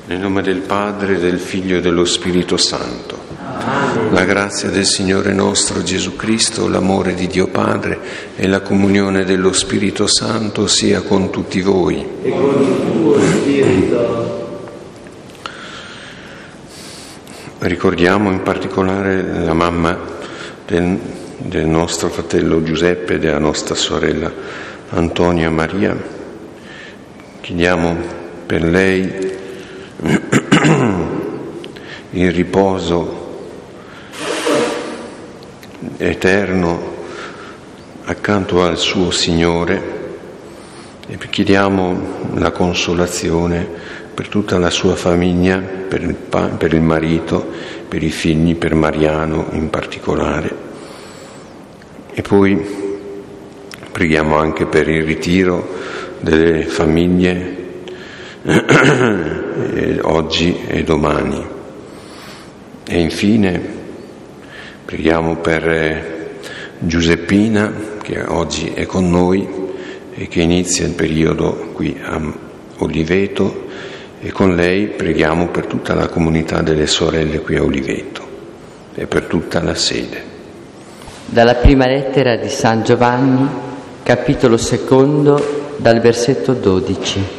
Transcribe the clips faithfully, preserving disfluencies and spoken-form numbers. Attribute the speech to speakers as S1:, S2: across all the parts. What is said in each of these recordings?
S1: Nel nome del Padre, del Figlio e dello Spirito Santo. Amen. La grazia del Signore nostro Gesù Cristo, l'amore di Dio Padre e la comunione dello Spirito Santo sia con tutti voi.
S2: E con il tuo spirito.
S1: Ricordiamo in particolare la mamma del, del nostro fratello Giuseppe e della nostra sorella Antonia Maria. Chiediamo per lei il riposo eterno accanto al suo Signore e chiediamo la consolazione per tutta la sua famiglia, per il, pa- per il marito, per i figli, per Mariano in particolare. E poi preghiamo anche per il ritiro delle famiglie oggi e domani. E infine preghiamo per Giuseppina, che oggi è con noi e che inizia il periodo qui a Oliveto, e con lei preghiamo per tutta la comunità delle sorelle qui a Oliveto e per tutta la sede.
S3: Dalla prima lettera di San Giovanni, capitolo secondo, dal versetto dodici.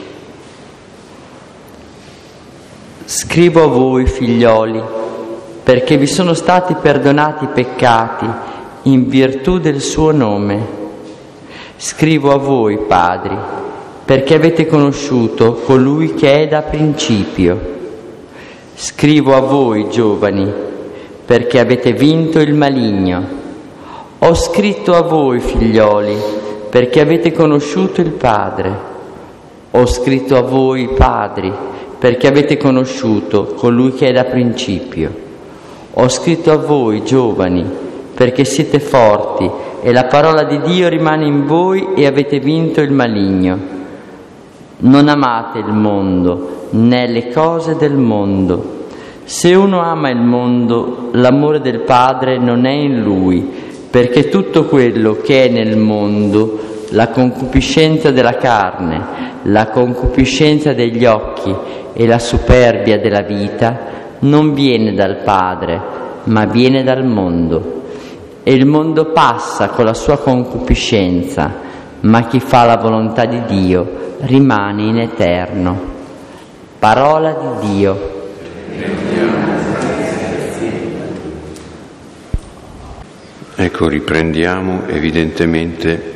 S3: Scrivo a voi, figlioli, perché vi sono stati perdonati i peccati in virtù del suo nome. Scrivo a voi, padri, perché avete conosciuto colui che è da principio. Scrivo a voi, giovani, perché avete vinto il maligno. Ho scritto a voi, figlioli, perché avete conosciuto il Padre. Ho scritto a voi, padri, perché avete conosciuto colui che è da principio. Ho scritto a voi, giovani, perché siete forti e la parola di Dio rimane in voi e avete vinto il maligno. Non amate il mondo, né le cose del mondo. Se uno ama il mondo, l'amore del Padre non è in lui, perché tutto quello che è nel mondo, la concupiscenza della carne, la concupiscenza degli occhi e la superbia della vita, non viene dal Padre, ma viene dal mondo. E il mondo passa con la sua concupiscenza, ma chi fa la volontà di Dio rimane in eterno. Parola di Dio.
S1: Ecco, riprendiamo evidentemente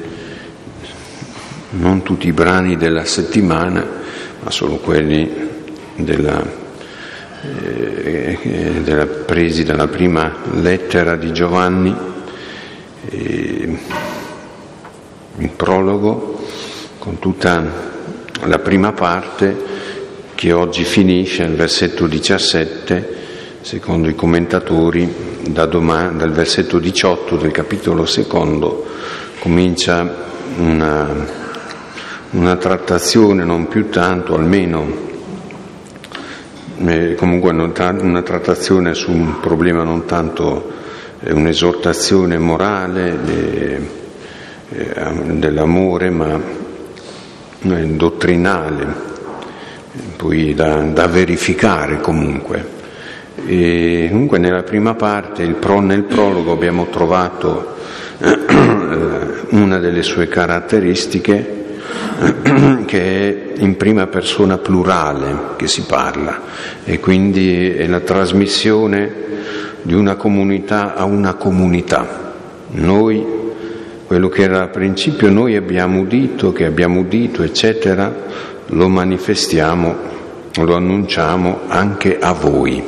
S1: non tutti i brani della settimana, ma solo quelli della, eh, della, presi dalla prima lettera di Giovanni, eh, il prologo, con tutta la prima parte che oggi finisce al versetto diciassette, secondo i commentatori, da domani, dal versetto diciotto del capitolo secondo comincia una, una trattazione, non più tanto, almeno eh, comunque una trattazione su un problema non tanto eh, un'esortazione morale de, eh, dell'amore, ma eh, dottrinale, poi da, da verificare comunque. E comunque nella prima parte, il pro, nel prologo, abbiamo trovato una delle sue caratteristiche, che è in prima persona plurale che si parla, e quindi è la trasmissione di una comunità a una comunità. Noi, quello che era al principio noi abbiamo udito, che abbiamo udito, eccetera, lo manifestiamo, lo annunciamo anche a voi.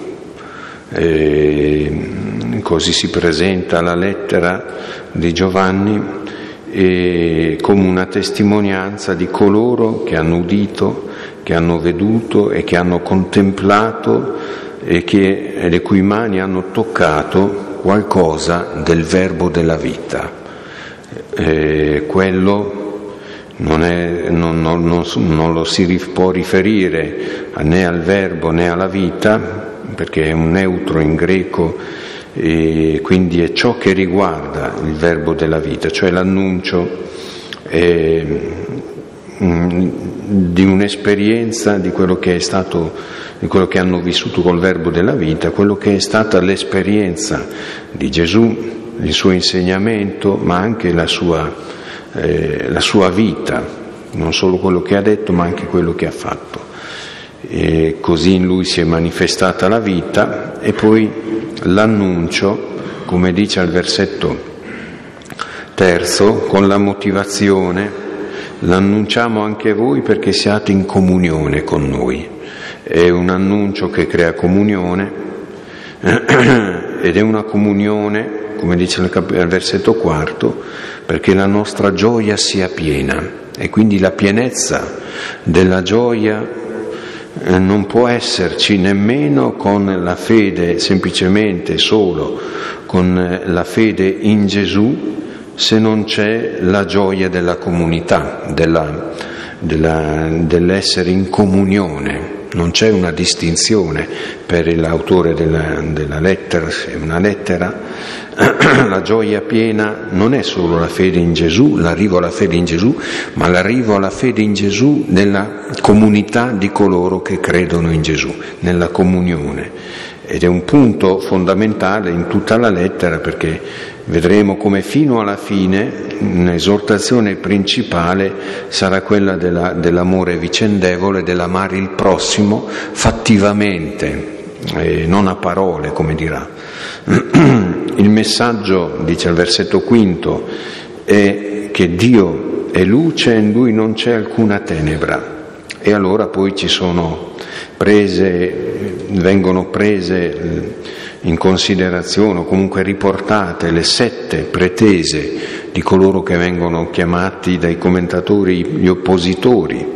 S1: E così si presenta la lettera di Giovanni e come una testimonianza di coloro che hanno udito, che hanno veduto e che hanno contemplato e che le cui mani hanno toccato qualcosa del verbo della vita. E quello non, è, non, non, non, non lo si può riferire né al verbo né alla vita, perché è un neutro in greco, e quindi è ciò che riguarda il verbo della vita, cioè l'annuncio, eh, di un'esperienza di quello che è stato, di quello che hanno vissuto col Verbo della vita, quello che è stata l'esperienza di Gesù, il suo insegnamento, ma anche la sua, eh, la sua vita, non solo quello che ha detto, ma anche quello che ha fatto. E così in lui si è manifestata la vita, e poi l'annuncio, come dice al versetto terzo, con la motivazione: l'annunciamo anche a voi perché siate in comunione con noi. È un annuncio che crea comunione, ed è una comunione, come dice al versetto quarto, perché la nostra gioia sia piena, e quindi la pienezza della gioia non può esserci nemmeno con la fede, semplicemente solo con la fede in Gesù, se non c'è la gioia della comunità, della, della, dell'essere in comunione. Non c'è una distinzione per l'autore della, della lettera, è una lettera. La gioia piena non è solo la fede in Gesù, l'arrivo alla fede in Gesù, ma l'arrivo alla fede in Gesù nella comunità di coloro che credono in Gesù, nella comunione. Ed è un punto fondamentale in tutta la lettera, perché vedremo come fino alla fine un'esortazione principale sarà quella della, dell'amore vicendevole, dell'amare il prossimo fattivamente, eh, non a parole, come dirà. Il messaggio, dice al versetto quinto, è che Dio è luce e in Lui non c'è alcuna tenebra. E allora poi ci sono prese, vengono prese in considerazione, o comunque riportate, le sette pretese di coloro che vengono chiamati dai commentatori gli oppositori.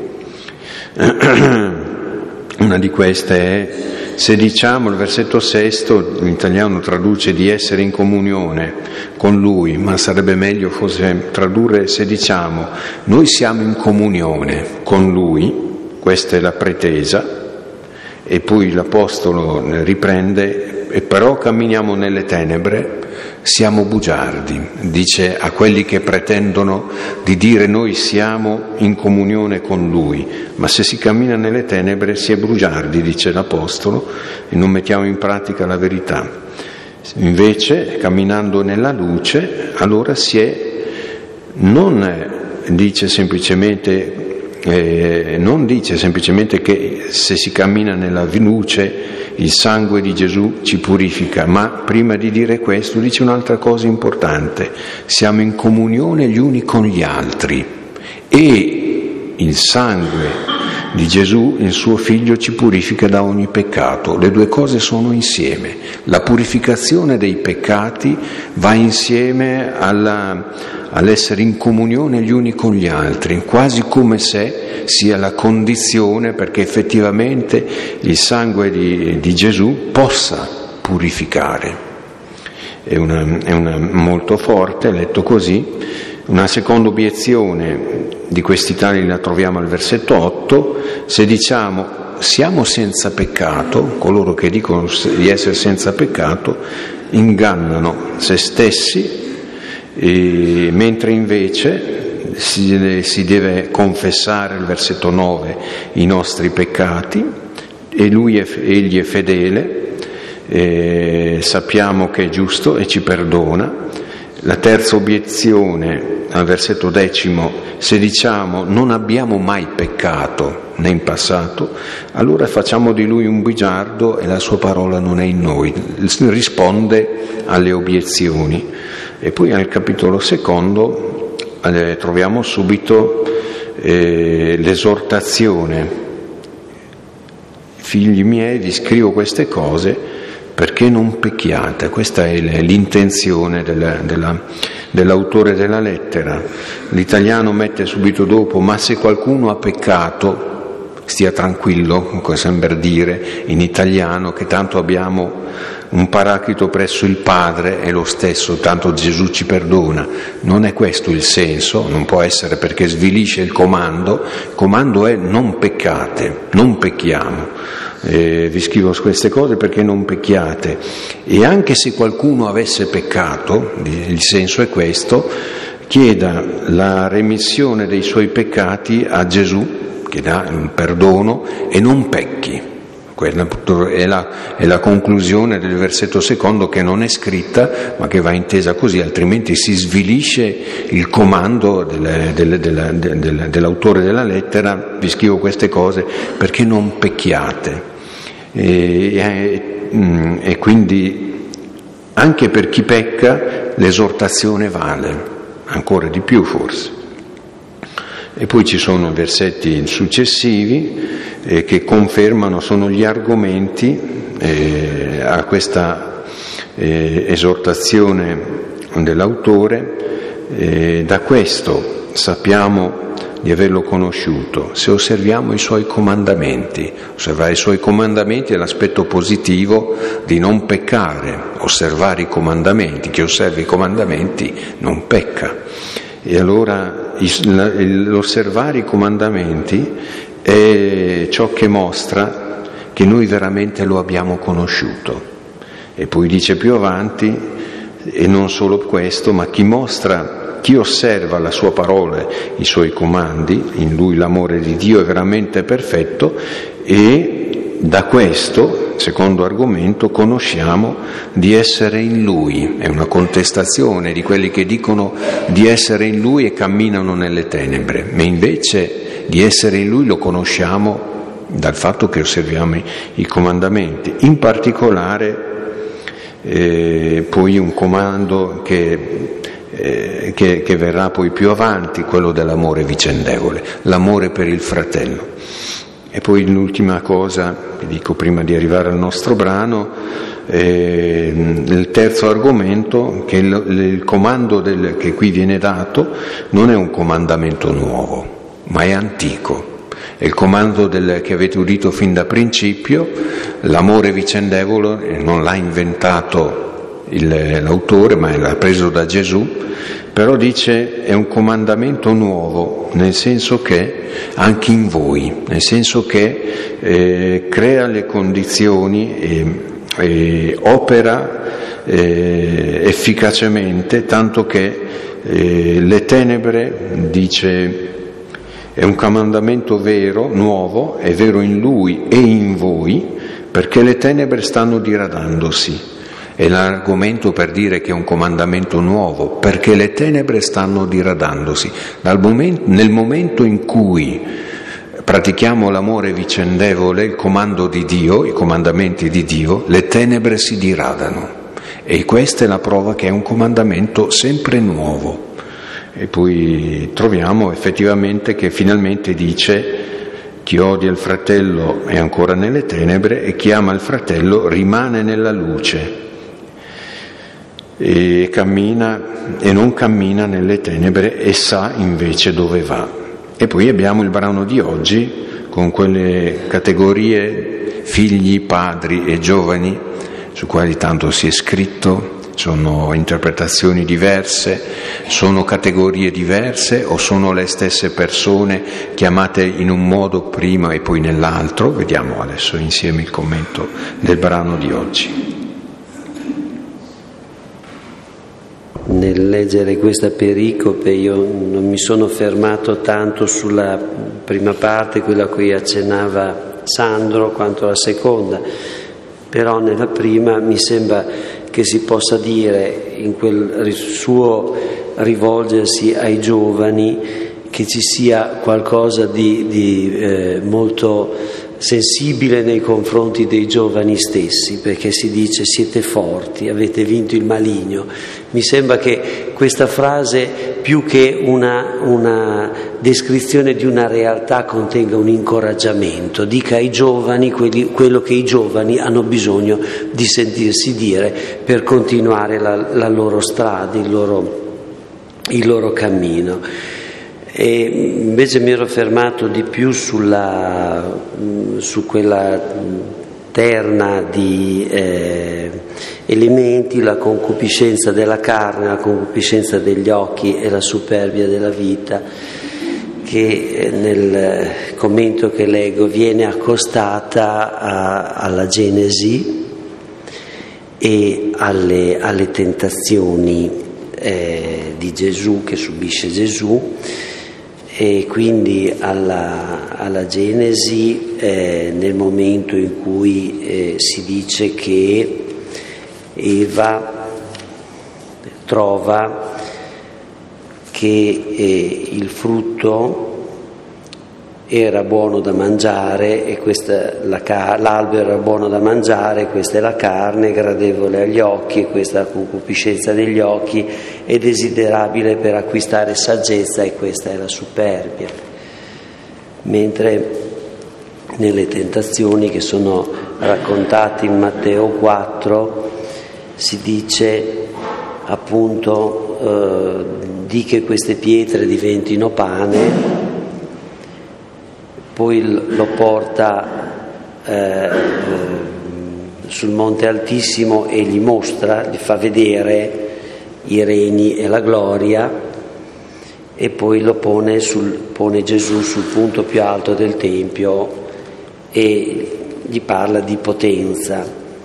S1: Una di queste è: se diciamo, il versetto sesto, in italiano traduce di essere in comunione con Lui, ma sarebbe meglio forse tradurre: se diciamo noi siamo in comunione con Lui, questa è la pretesa. E poi l'Apostolo riprende: e però camminiamo nelle tenebre, siamo bugiardi. Dice a quelli che pretendono di dire noi siamo in comunione con Lui, ma se si cammina nelle tenebre si è bugiardi, dice l'Apostolo, e non mettiamo in pratica la verità. Invece, camminando nella luce, allora si è, non dice semplicemente Eh, non dice semplicemente che se si cammina nella luce il sangue di Gesù ci purifica, ma prima di dire questo dice un'altra cosa importante: siamo in comunione gli uni con gli altri, e il sangue di Gesù, il suo Figlio, ci purifica da ogni peccato. Le due cose sono insieme. La purificazione dei peccati va insieme alla all'essere in comunione gli uni con gli altri, quasi come se sia la condizione perché effettivamente il sangue di, di Gesù possa purificare. È una, è una molto forte, letto così. Una seconda obiezione di questi tali la troviamo al versetto otto: se diciamo siamo senza peccato, coloro che dicono di essere senza peccato ingannano se stessi. E mentre invece si, si deve confessare, il versetto nove, i nostri peccati, e lui è, egli è fedele, e sappiamo che è giusto e ci perdona. La terza obiezione al versetto decimo: se diciamo non abbiamo mai peccato né in passato, allora facciamo di lui un bugiardo e la sua parola non è in noi. Risponde alle obiezioni. E poi al capitolo secondo eh, troviamo subito eh, l'esortazione: figli miei, vi scrivo queste cose perché non pecchiate. Questa è l'intenzione della, della, dell'autore della lettera. L'italiano mette subito dopo: ma se qualcuno ha peccato stia tranquillo, sembra dire in italiano che tanto abbiamo un paraclito presso il Padre, è lo stesso, tanto Gesù ci perdona. Non è questo il senso, non può essere, perché svilisce il comando. Il comando è: non peccate, non pecchiamo. Eh, vi scrivo queste cose perché non pecchiate. E anche se qualcuno avesse peccato, il senso è questo, chieda la remissione dei suoi peccati a Gesù, che dà un perdono, e non pecchi. Quella è la, è la conclusione del versetto secondo, che non è scritta ma che va intesa così, altrimenti si svilisce il comando delle, delle, della, delle, dell'autore della lettera. Vi scrivo queste cose perché non pecchiate. E, e, e quindi anche per chi pecca l'esortazione vale, ancora di più forse. E poi ci sono versetti successivi eh, che confermano, sono gli argomenti eh, a questa eh, esortazione dell'autore. Eh, da questo sappiamo di averlo conosciuto, se osserviamo i suoi comandamenti. Osservare i suoi comandamenti è l'aspetto positivo di non peccare, osservare i comandamenti. Chi osserva i comandamenti non pecca. E allora l'osservare i comandamenti è ciò che mostra che noi veramente lo abbiamo conosciuto. E poi dice più avanti, e non solo questo, ma chi mostra, chi osserva la sua parola, i suoi comandi, in lui l'amore di Dio è veramente perfetto, e da questo, secondo argomento, conosciamo di essere in Lui. È una contestazione di quelli che dicono di essere in Lui e camminano nelle tenebre, ma invece di essere in Lui lo conosciamo dal fatto che osserviamo i, i comandamenti. In particolare eh, poi un comando che, eh, che, che verrà poi più avanti, quello dell'amore vicendevole, l'amore per il fratello. E poi l'ultima cosa che dico prima di arrivare al nostro brano, eh, il terzo argomento, che il, il comando del, che qui viene dato non è un comandamento nuovo, ma è antico. È il comando del, che avete udito fin da principio, l'amore vicendevole non l'ha inventato il, l'autore, ma l'ha preso da Gesù. Però dice è un comandamento nuovo, nel senso che anche in voi, nel senso che eh, crea le condizioni e, e opera eh, efficacemente, tanto che eh, le tenebre, dice, è un comandamento vero, nuovo, è vero in lui e in voi, perché le tenebre stanno diradandosi. È l'argomento per dire che è un comandamento nuovo, perché le tenebre stanno diradandosi. Dal momento, nel momento in cui pratichiamo l'amore vicendevole, il comando di Dio, i comandamenti di Dio, le tenebre si diradano. E questa è la prova che è un comandamento sempre nuovo. E poi troviamo effettivamente che finalmente dice: chi odia il fratello è ancora nelle tenebre e chi ama il fratello rimane nella luce. E cammina e non cammina nelle tenebre e sa invece dove va. E poi abbiamo il brano di oggi con quelle categorie figli, padri e giovani su quali tanto si è scritto. Sono interpretazioni diverse, sono categorie diverse o sono le stesse persone chiamate in un modo prima e poi nell'altro? Vediamo adesso insieme il commento del brano di oggi.
S2: Nel leggere questa pericope io non mi sono fermato tanto sulla prima parte, quella a cui accennava Sandro, quanto alla seconda, però nella prima mi sembra che si possa dire, in quel suo rivolgersi ai giovani, che ci sia qualcosa di, di eh, molto sensibile nei confronti dei giovani stessi, perché si dice siete forti, avete vinto il maligno. Mi sembra che questa frase, più che una, una descrizione di una realtà, contenga un incoraggiamento, dica ai giovani quelli, quello che i giovani hanno bisogno di sentirsi dire per continuare la, la loro strada, il loro, il loro cammino. E invece mi ero fermato di più sulla, su quella terna di eh, elementi, la concupiscenza della carne, la concupiscenza degli occhi e la superbia della vita, che nel commento che leggo viene accostata a, alla Genesi e alle, alle tentazioni eh, di Gesù, che subisce Gesù, e quindi alla, alla Genesi, eh, nel momento in cui eh, si dice che Eva trova che eh, il frutto era buono da mangiare e questa, la, l'albero era buono da mangiare, questa è la carne, gradevole agli occhi, questa è la concupiscenza degli occhi, è desiderabile per acquistare saggezza, e questa è la superbia. Mentre nelle tentazioni che sono raccontate in Matteo quattro si dice appunto eh, di che queste pietre diventino pane. Poi lo porta eh, sul monte altissimo e gli mostra, gli fa vedere i regni e la gloria, e poi lo pone, sul, pone Gesù sul punto più alto del Tempio e gli parla di potenza.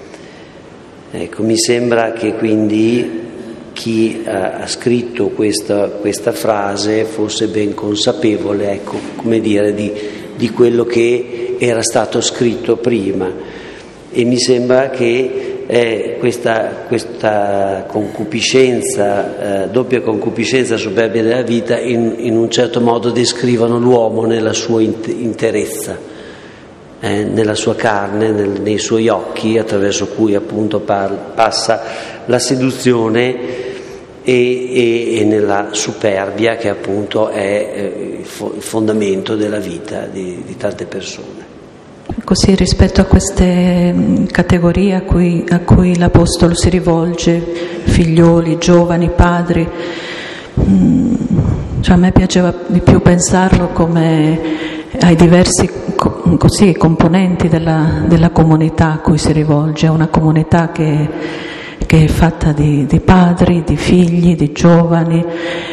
S2: Ecco, mi sembra che quindi chi ha scritto questa, questa frase fosse ben consapevole, ecco, come dire, di di quello che era stato scritto prima, e mi sembra che eh, questa, questa concupiscenza, eh, doppia concupiscenza, superbia della vita, in, in un certo modo descrivano l'uomo nella sua interezza, eh, nella sua carne, nel, nei suoi occhi, attraverso cui appunto par, passa la seduzione, E, e, e nella superbia, che appunto è eh, il fondamento della vita di, di tante persone.
S4: Così, rispetto a queste categorie a cui, a cui l'Apostolo si rivolge, figlioli, giovani, padri, mh, cioè a me piaceva di più pensarlo come ai diversi co- così, componenti della, della comunità a cui si rivolge, a una comunità che che è fatta di, di padri, di figli, di giovani,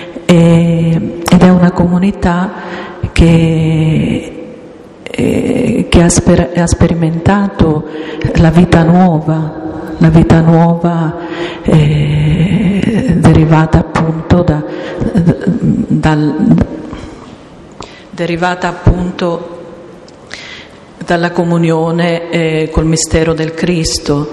S4: e, ed è una comunità che, eh, che ha, sper, ha sperimentato la vita nuova, la vita nuova eh, derivata appunto da, dal, derivata appunto dalla comunione eh, col mistero del Cristo.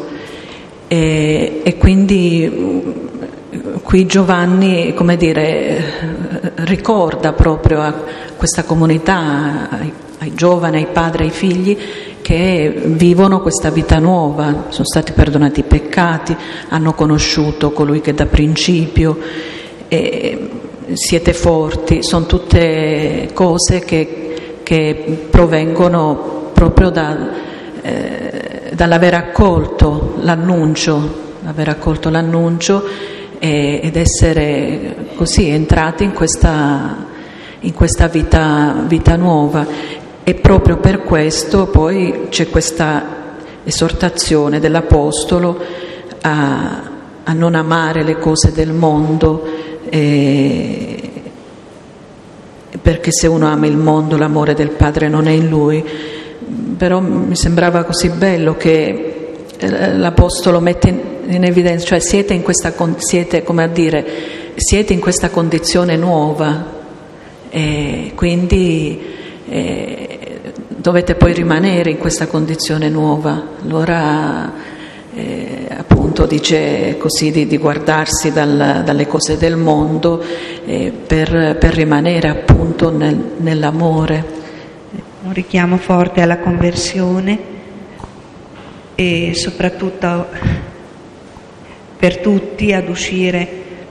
S4: E, e quindi qui Giovanni, come dire, ricorda proprio a questa comunità, ai, ai giovani, ai padri, ai figli, che vivono questa vita nuova, sono stati perdonati i peccati, hanno conosciuto colui che da principio, e siete forti, sono tutte cose che, che provengono proprio da... Eh, dall'aver accolto l'annuncio, aver accolto l'annuncio e, ed essere così entrati in questa, in questa vita, vita nuova. E proprio per questo poi c'è questa esortazione dell'Apostolo a, a non amare le cose del mondo, eh, perché se uno ama il mondo l'amore del Padre non è in lui. Però mi sembrava così bello che l'Apostolo mette in, in evidenza, cioè siete in questa siete come a dire siete in questa condizione nuova, e quindi eh, dovete poi rimanere in questa condizione nuova. Allora eh, appunto dice così di, di guardarsi dal, dalle cose del mondo eh, per, per rimanere appunto nel, nell'amore.
S5: Un richiamo forte alla conversione, e soprattutto per tutti ad uscire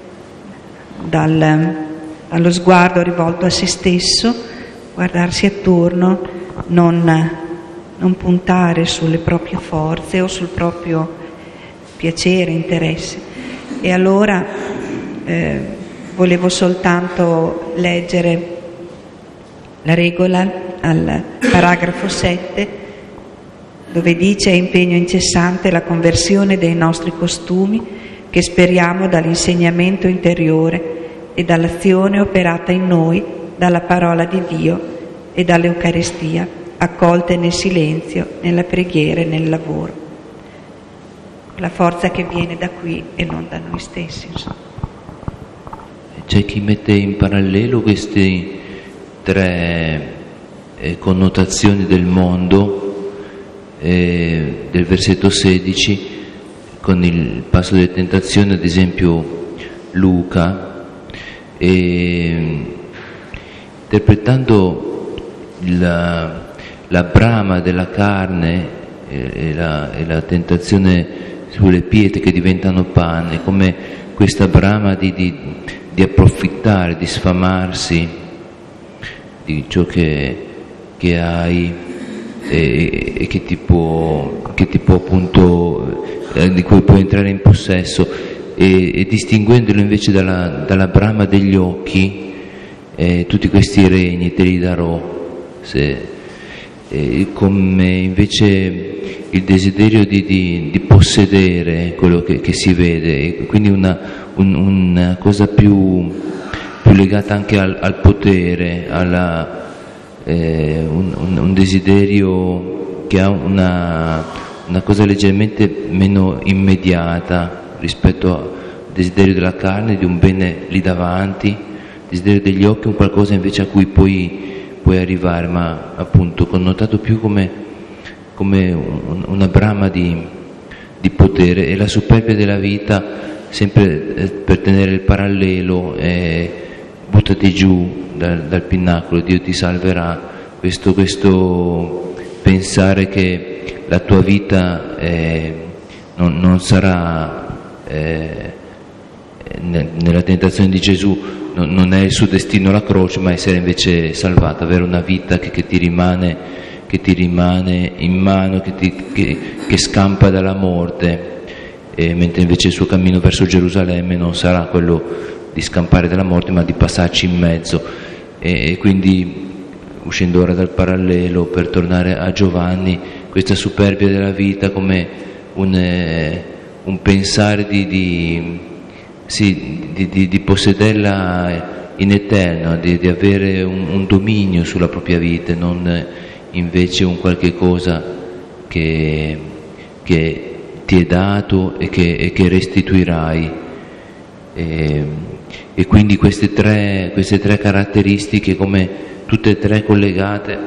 S5: dal, dallo sguardo rivolto a se stesso, guardarsi attorno, non, non puntare sulle proprie forze o sul proprio piacere, interesse. E allora eh, volevo soltanto leggere la regola al paragrafo sette, dove dice: è impegno incessante la conversione dei nostri costumi, che speriamo dall'insegnamento interiore e dall'azione operata in noi dalla parola di Dio e dall'Eucaristia, accolte nel silenzio, nella preghiera e nel lavoro. La forza che viene da qui e non da noi stessi, insomma.
S6: c'è chi mette in parallelo queste tre eh, connotazioni del mondo eh, del versetto sedici con il passo delle tentazioni, ad esempio Luca, e, interpretando la, la brama della carne e, e, la, e la tentazione sulle pietre che diventano pane, come questa brama di, di, di approfittare, di sfamarsi di ciò che, che hai e, e che ti può, che ti può appunto, eh, di cui puoi entrare in possesso, e, e distinguendolo invece dalla, dalla brama degli occhi, eh, tutti questi regni te li darò, se, eh, come invece il desiderio di, di, di possedere quello che, che si vede, e quindi una, un, una cosa più, più legata anche al, al potere, alla, eh, un, un, un desiderio che ha una, una cosa leggermente meno immediata rispetto al desiderio della carne, di un bene lì davanti, il desiderio degli occhi, un qualcosa invece a cui puoi, puoi arrivare, ma appunto connotato più come come una brama di, di potere, e la superbia della vita, sempre per tenere il parallelo, è buttati giù dal, dal pinnacolo, Dio ti salverà, questo, questo pensare che la tua vita è, non, non sarà eh, nella tentazione di Gesù, non, non è il suo destino la croce, ma essere invece salvata, avere una vita che, che ti rimane che ti rimane in mano, che, ti, che, che scampa dalla morte, e mentre invece il suo cammino verso Gerusalemme non sarà quello di scampare dalla morte, ma di passarci in mezzo. E, e quindi, uscendo ora dal parallelo, per tornare a Giovanni, questa superbia della vita come un, eh, un pensare di, di, sì, di, di, di possederla in eterno, di, di avere un, un dominio sulla propria vita, non invece un qualche cosa che, che ti è dato e che, e che restituirai. E, e quindi queste tre, queste tre caratteristiche, come tutte e tre collegate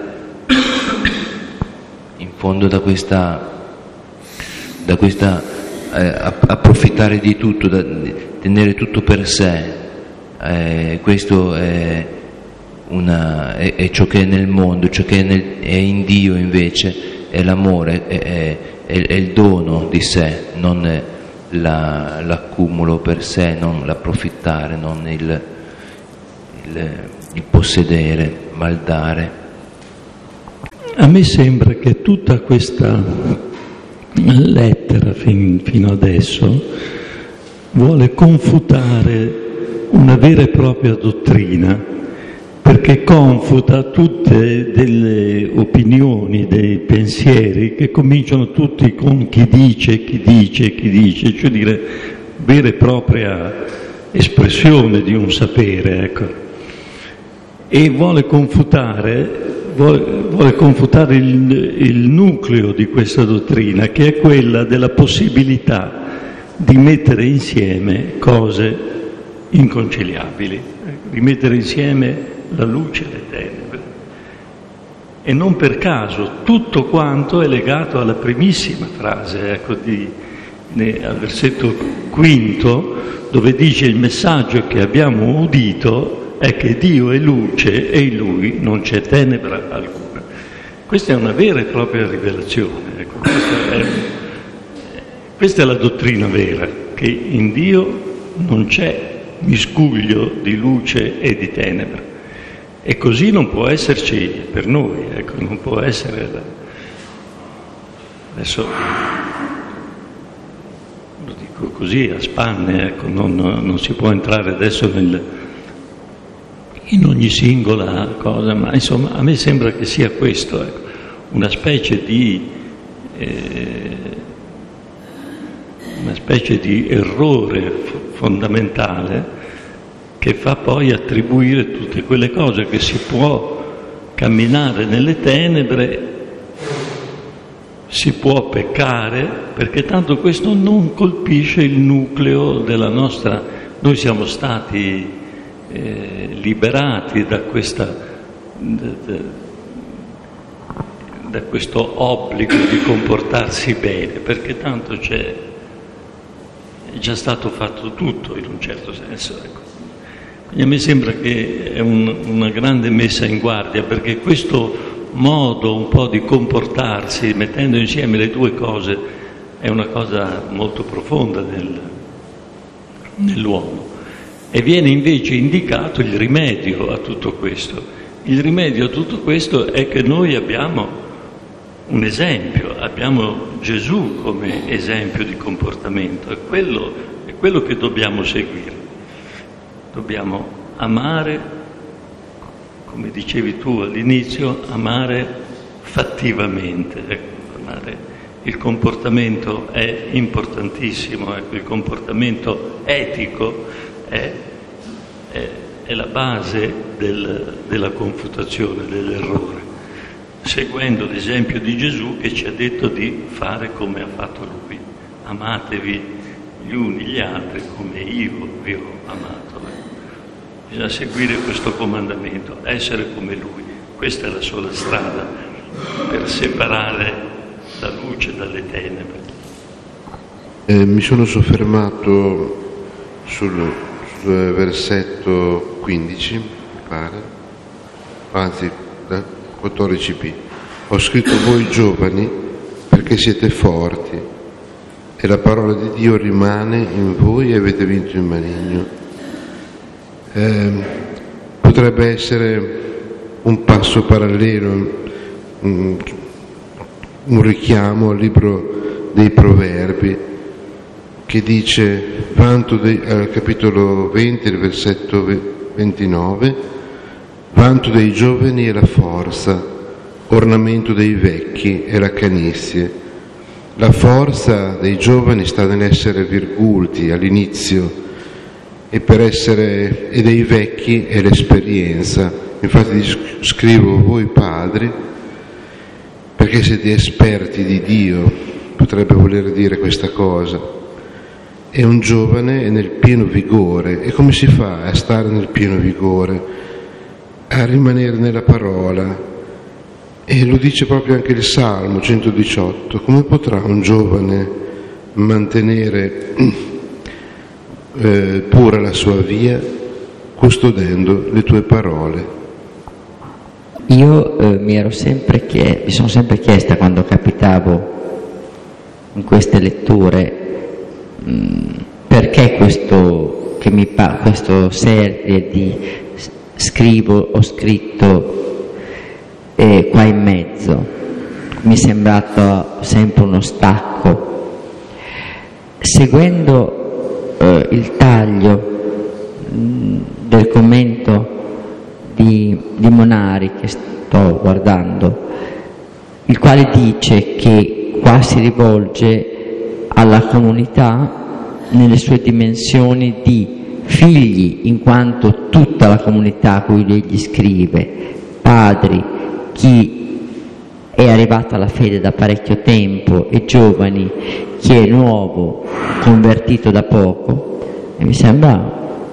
S6: in fondo da questa, da questa eh, approfittare di tutto, da, di tenere tutto per sé, eh, questo è Una, è, è ciò che è nel mondo, ciò che è, nel, è in Dio invece è l'amore, è, è, è il dono di sé, non è la, l'accumulo per sé, non l'approfittare, non il, il, il possedere, ma il dare.
S7: A me sembra che tutta questa lettera fin, fino adesso vuole confutare una vera e propria dottrina, perché confuta tutte delle opinioni, dei pensieri che cominciano tutti con chi dice, chi dice, chi dice, cioè dire vera e propria espressione di un sapere, ecco. E vuole confutare, vuole, vuole confutare il, il nucleo di questa dottrina, che è quella della possibilità di mettere insieme cose inconciliabili, di mettere insieme la luce e le tenebre. E non per caso tutto quanto è legato alla primissima frase, ecco, di, ne, al versetto quinto, dove dice: il messaggio che abbiamo udito è che Dio è luce e in Lui non c'è tenebra alcuna. Questa è una vera e propria rivelazione, ecco, questa, è, questa è la dottrina vera, che in Dio non c'è miscuglio di luce e di tenebra. E così non può esserci per noi, ecco, non può essere. Adesso lo dico così a spanne, ecco, non, non si può entrare adesso nel, in ogni singola cosa, ma insomma a me sembra che sia questo, ecco, una specie di eh, una specie di errore fondamentale che fa poi attribuire tutte quelle cose, che si può camminare nelle tenebre, si può peccare, perché tanto questo non colpisce il nucleo della nostra. Noi siamo stati eh, liberati da questa da, da questo obbligo di comportarsi bene, perché tanto c'è è già stato fatto tutto in un certo senso, ecco. E a me sembra che è un, una grande messa in guardia, perché questo modo un po' di comportarsi, mettendo insieme le due cose, è una cosa molto profonda nel, nell'uomo. E viene invece indicato il rimedio a tutto questo. Il rimedio a tutto questo è che noi abbiamo un esempio, abbiamo Gesù come esempio di comportamento, è quello, è quello che dobbiamo seguire. Dobbiamo amare, come dicevi tu all'inizio, amare fattivamente. Ecco, amare. Il comportamento è importantissimo, ecco, il comportamento etico è, è, è la base del, della confutazione, dell'errore, seguendo l'esempio di Gesù che ci ha detto di fare come ha fatto Lui. Amatevi gli uni gli altri come io vi ho amato. Bisogna seguire questo comandamento, essere come Lui. Questa è la sola strada per separare la luce dalle tenebre.
S8: Eh, mi sono soffermato sul, sul versetto quindici, mi pare, anzi, quattordici b. Ho scritto voi giovani perché siete forti e la parola di Dio rimane in voi e avete vinto il maligno. Eh, potrebbe essere un passo parallelo, un, un richiamo al libro dei Proverbi che dice, vanto dei, al capitolo venti, il versetto ventinove, vanto dei giovani è la forza, ornamento dei vecchi è la canizie. La forza dei giovani sta nell'essere virgulti all'inizio, e per essere e dei vecchi è l'esperienza. Infatti scrivo voi padri perché siete esperti di Dio, potrebbe voler dire questa cosa. E un giovane è nel pieno vigore. E come si fa a stare nel pieno vigore? A rimanere nella parola. E lo dice proprio anche il Salmo centodiciotto. Come potrà un giovane mantenere Eh, pura la sua via, custodendo le tue parole?
S3: Io eh, mi ero sempre chiesta, mi sono sempre chiesta quando capitavo in queste letture mh, perché questo che mi pa- questo serie di scrivo, ho scritto eh, qua in mezzo, mi è sembrato sempre uno stacco. Seguendo Uh, il taglio mh, del commento di, di Monari che sto guardando, il quale dice che qua si rivolge alla comunità nelle sue dimensioni di figli, in quanto tutta la comunità a cui egli scrive, padri, chi è arrivato alla fede da parecchio tempo, e giovani, chi è nuovo, convertito da poco, e mi sembra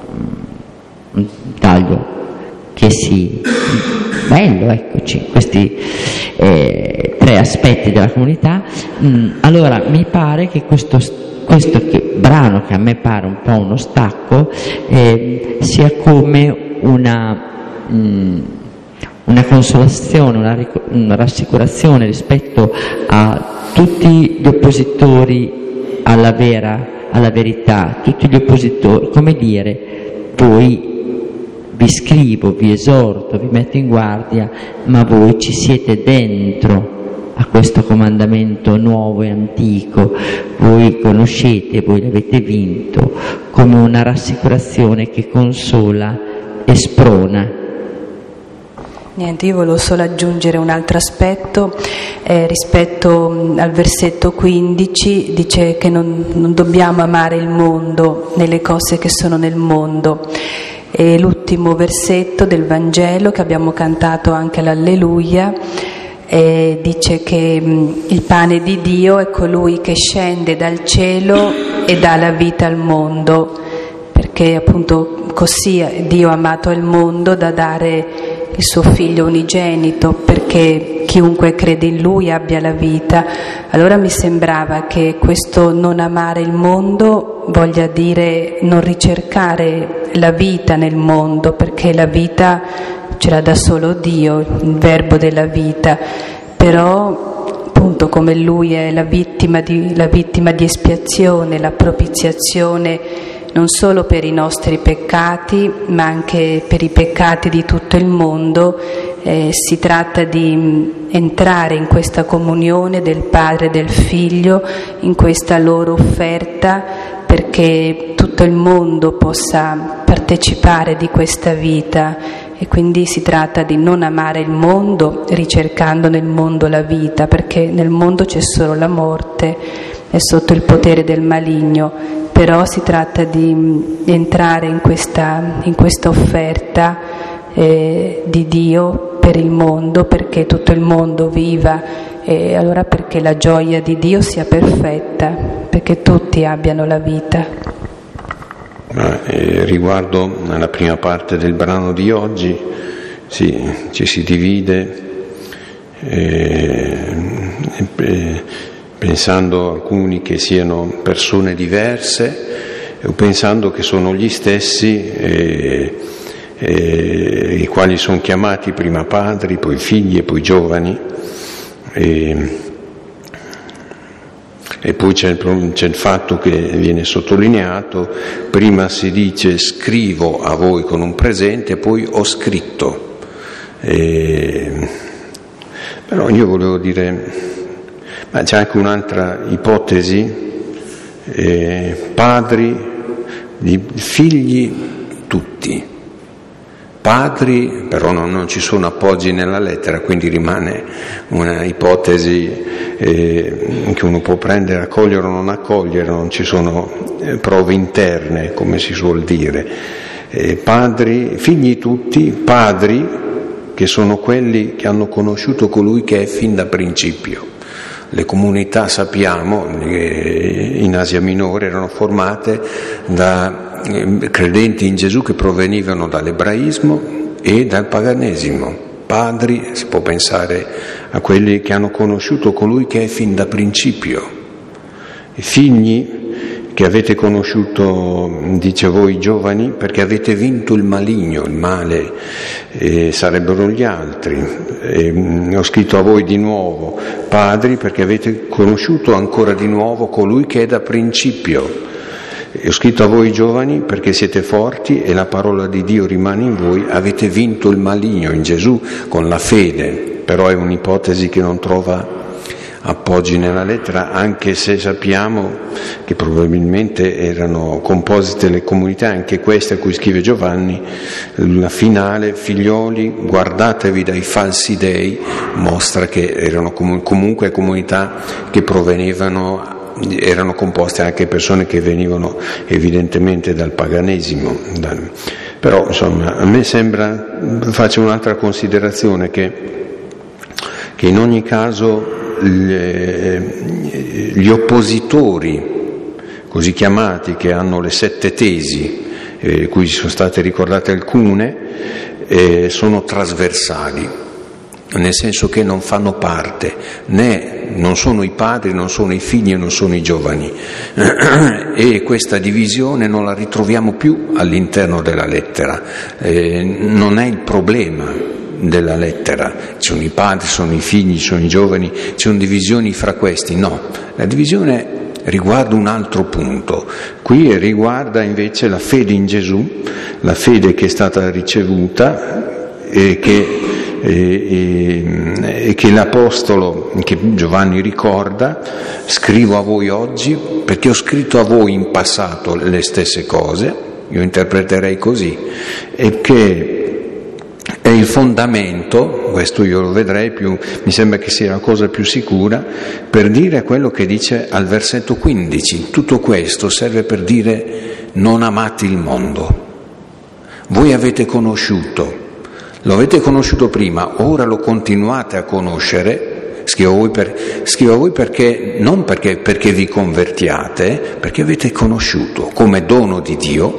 S3: un taglio che si bello, eccoci, questi eh, tre aspetti della comunità. Mm, allora mi pare che questo, questo che, brano, che a me pare un po' uno stacco, eh, sia come una mm, una consolazione, una, una rassicurazione rispetto a tutti gli oppositori alla vera, alla verità, tutti gli oppositori, come dire, voi vi scrivo, vi esorto, vi metto in guardia, ma voi ci siete dentro a questo comandamento nuovo e antico, voi conoscete, voi l'avete vinto, come una rassicurazione che consola e sprona.
S9: Niente, io volevo solo aggiungere un altro aspetto eh, rispetto mh, al versetto quindici, dice che non, non dobbiamo amare il mondo nelle cose che sono nel mondo. E l'ultimo versetto del Vangelo che abbiamo cantato anche all'Alleluia eh, dice che mh, il pane di Dio è colui che scende dal cielo e dà la vita al mondo, perché appunto così Dio ha amato il mondo da dare il suo figlio unigenito perché chiunque crede in lui abbia la vita. Allora mi sembrava che questo non amare il mondo voglia dire non ricercare la vita nel mondo, perché la vita ce la dà solo Dio, il verbo della vita. Però appunto come lui è la vittima di, la vittima di espiazione, la propiziazione non solo per i nostri peccati ma anche per i peccati di tutto il mondo, eh, si tratta di entrare in questa comunione del Padre e del Figlio, in questa loro offerta, perché tutto il mondo possa partecipare di questa vita. E quindi si tratta di non amare il mondo ricercando nel mondo la vita, perché nel mondo c'è solo la morte, è sotto il potere del maligno. Però si tratta di entrare in questa, in questa offerta eh, di Dio per il mondo, perché tutto il mondo viva, e allora perché la gioia di Dio sia perfetta, perché tutti abbiano la vita.
S1: Ma, eh, riguardo alla prima parte del brano di oggi, sì, ci si divide eh, eh, pensando alcuni che siano persone diverse o pensando che sono gli stessi eh, eh, i quali sono chiamati prima padri, poi figli e poi giovani. E, e poi c'è il, c'è il fatto che viene sottolineato: prima si dice scrivo a voi con un presente, poi ho scritto. E, però io volevo dire, ma c'è anche un'altra ipotesi, eh, padri, di figli tutti. Padri, però non, non ci sono appoggi nella lettera, quindi rimane una ipotesi eh, che uno può prendere, accogliere o non accogliere, non ci sono eh, prove interne, come si suol dire. Eh, padri, figli tutti, padri che sono quelli che hanno conosciuto colui che è fin da principio. Le comunità, sappiamo, in Asia Minore erano formate da credenti in Gesù che provenivano dall'ebraismo e dal paganesimo. Padri, si può pensare a quelli che hanno conosciuto colui che è fin da principio. I figli che avete conosciuto, dice voi giovani, perché avete vinto il maligno, il male eh, sarebbero gli altri. E, ho scritto a voi di nuovo, padri, perché avete conosciuto ancora di nuovo colui che è da principio. E ho scritto a voi giovani perché siete forti e la parola di Dio rimane in voi, avete vinto il maligno in Gesù con la fede. Però è un'ipotesi che non trova appoggi nella lettera, anche se sappiamo che probabilmente erano composite le comunità, anche queste a cui scrive Giovanni, la finale, figlioli, guardatevi dai falsi dei, mostra che erano comunque comunità che provenivano, erano composte anche persone che venivano evidentemente dal paganesimo. Dal... Però insomma a me sembra, faccio un'altra considerazione, che, che in ogni caso gli oppositori così chiamati, che hanno le sette tesi, eh, cui sono state ricordate alcune, eh, sono trasversali, nel senso che non fanno parte, né non sono i padri, non sono i figli e non sono i giovani, e questa divisione non la ritroviamo più all'interno della lettera, eh, non è il problema della lettera, ci sono i padri, sono i figli, sono i giovani, ci sono divisioni fra questi. No, la divisione riguarda un altro punto, qui riguarda invece la fede in Gesù, la fede che è stata ricevuta e che, e, e, e che l'Apostolo, che Giovanni ricorda: scrivo a voi oggi perché ho scritto a voi in passato le stesse cose, io interpreterei così, e che è il fondamento, questo io lo vedrei più, mi sembra che sia la cosa più sicura, per dire quello che dice al versetto quindici. Tutto questo serve per dire: non amate il mondo. Voi avete conosciuto, lo avete conosciuto prima, ora lo continuate a conoscere. Scrivo a voi, per, scrivo a voi perché, non perché, perché vi convertiate, perché avete conosciuto come dono di Dio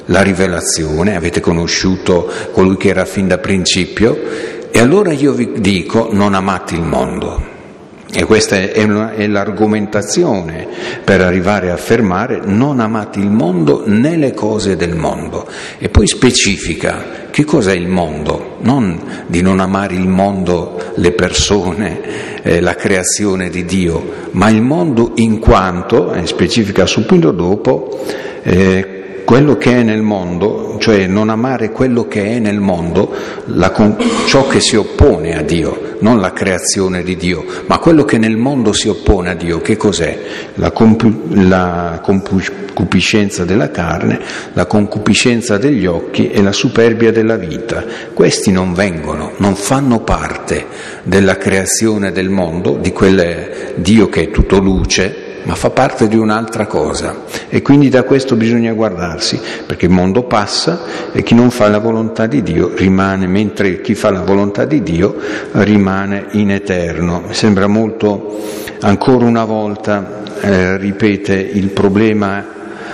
S1: la rivelazione, avete conosciuto colui che era fin da principio, e allora io vi dico: non amate il mondo. E questa è, una, è l'argomentazione per arrivare a affermare: non amate il mondo né le cose del mondo. E poi specifica che cos'è il mondo, non di non amare il mondo, le persone, eh, la creazione di Dio, ma il mondo in quanto, e specifica subito dopo, eh, quello che è nel mondo, cioè non amare quello che è nel mondo, la, ciò che si oppone a Dio, non la creazione di Dio, ma quello che nel mondo si oppone a Dio. Che cos'è? La, compu, la concupiscenza della carne, la concupiscenza degli occhi e la superbia della vita. Questi non vengono, non fanno parte della creazione del mondo, di quel Dio che è tutto luce, ma fa parte di un'altra cosa, e quindi da questo bisogna guardarsi, perché il mondo passa e chi non fa la volontà di Dio rimane, mentre chi fa la volontà di Dio rimane in eterno. Mi sembra molto, ancora una volta eh, ripete il problema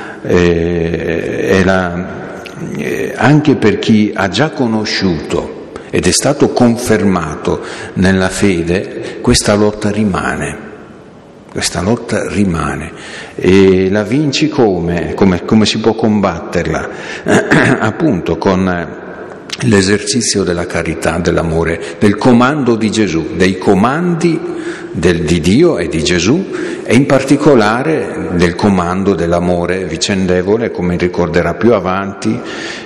S1: eh, è la, eh, anche per chi ha già conosciuto ed è stato confermato nella fede, questa lotta rimane. Questa lotta rimane, e la vinci come? Come, come si può combatterla? Appunto con l'esercizio della carità, dell'amore, del comando di Gesù, dei comandi del, di Dio e di Gesù, e in particolare del comando dell'amore vicendevole, come ricorderà più avanti.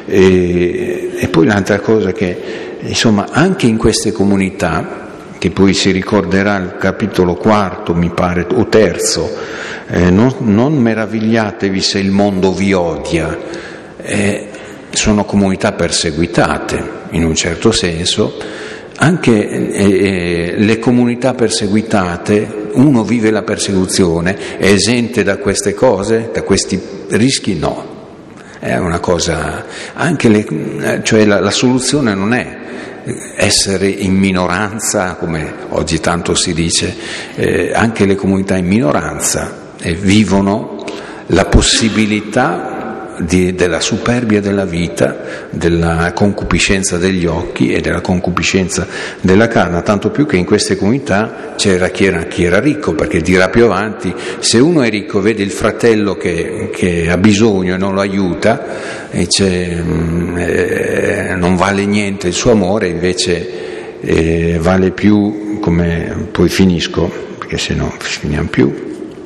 S1: E, e poi l'altra cosa che, insomma, anche in queste comunità, che poi si ricorderà il capitolo quarto, mi pare, o terzo, eh, non, non meravigliatevi se il mondo vi odia. Eh, sono comunità perseguitate, in un certo senso. Anche eh, le comunità perseguitate, uno vive la persecuzione, è esente da queste cose, da questi rischi? No. È una cosa, anche le, cioè la, la soluzione non è essere in minoranza, come oggi tanto si dice. Eh, anche le comunità in minoranza eh, vivono la possibilità di, della superbia della vita, della concupiscenza degli occhi e della concupiscenza della carne, tanto più che in queste comunità c'era chi era, chi era ricco, perché dirà più avanti: se uno è ricco, vede il fratello che, che ha bisogno e non lo aiuta, e dice, eh, non vale niente il suo amore, invece eh, vale più, come poi finisco, perché se no finiamo più.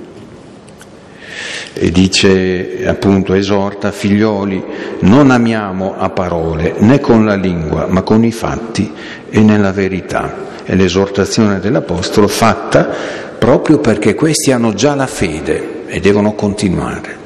S1: E dice, appunto, esorta: figlioli, non amiamo a parole né con la lingua, ma con i fatti e nella verità. È l'esortazione dell'Apostolo fatta proprio perché questi hanno già la fede e devono continuare.